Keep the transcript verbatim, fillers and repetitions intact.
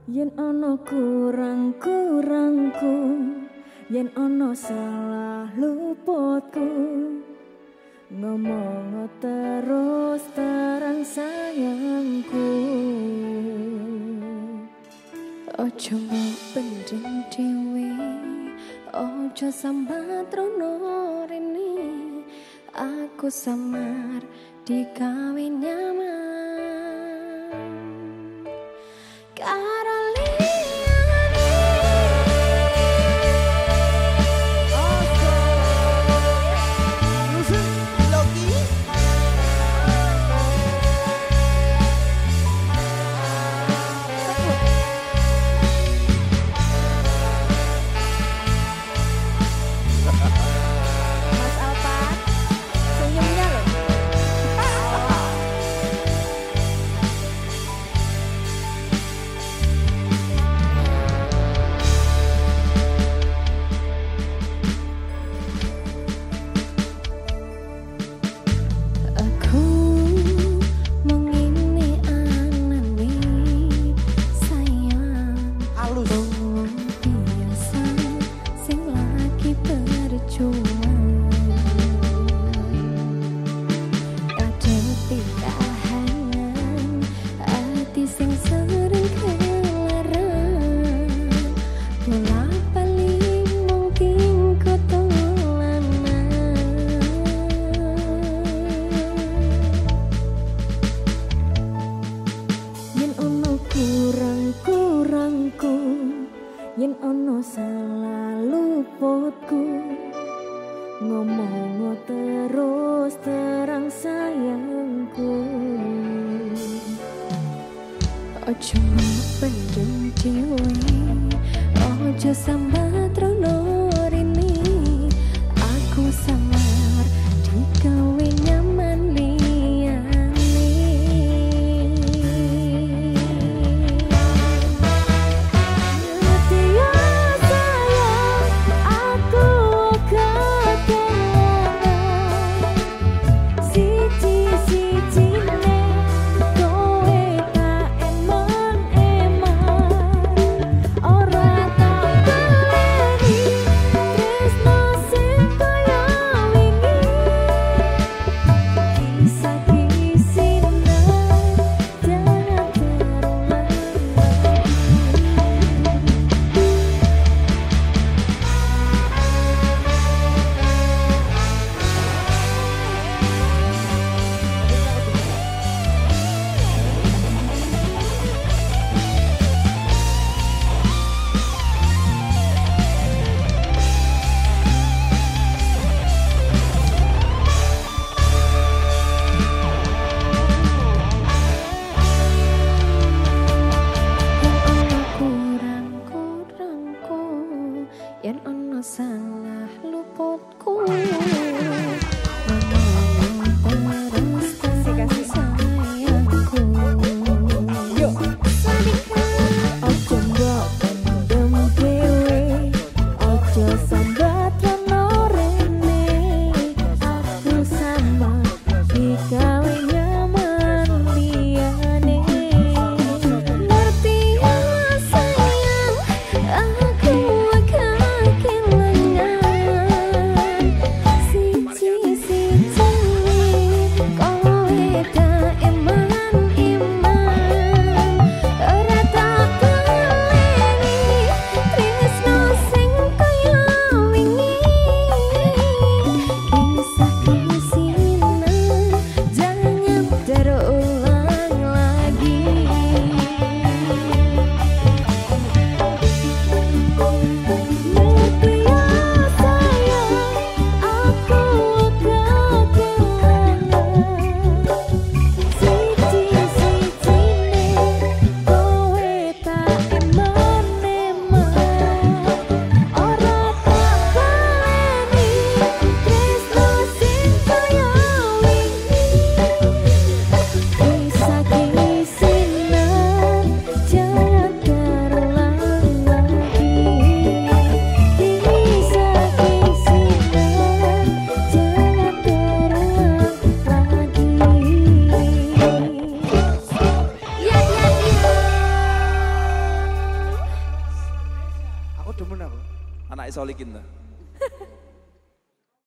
Yen ono kurang-kurangku, yen ono salah luputku, ngomong terus terang sayangku. Ojo pendem dhewe, ojo sambat rono rene, aku samar digawe nyaman. Karo liyane Musik Loki. Mas Alpat, senyumnya loh. Aku mengini anane sayang. Halus. Oh, biasa sing lagi berjuang. Kadang pitahanan hati sing sering kelaran. Bola balik mungkin kotolanan. Yen ono kurang-kurangku, yen ono salah luputku, ngomong terus terang sayangku. Ojo pendem dhewe, ojo sambat rono rene, aku samar digawe nyaman liyane. Ngerti ya sayang, aku kekenangan siji-sijine kowe tak emang-emang ora tak demen aku. Anak Solikin ta.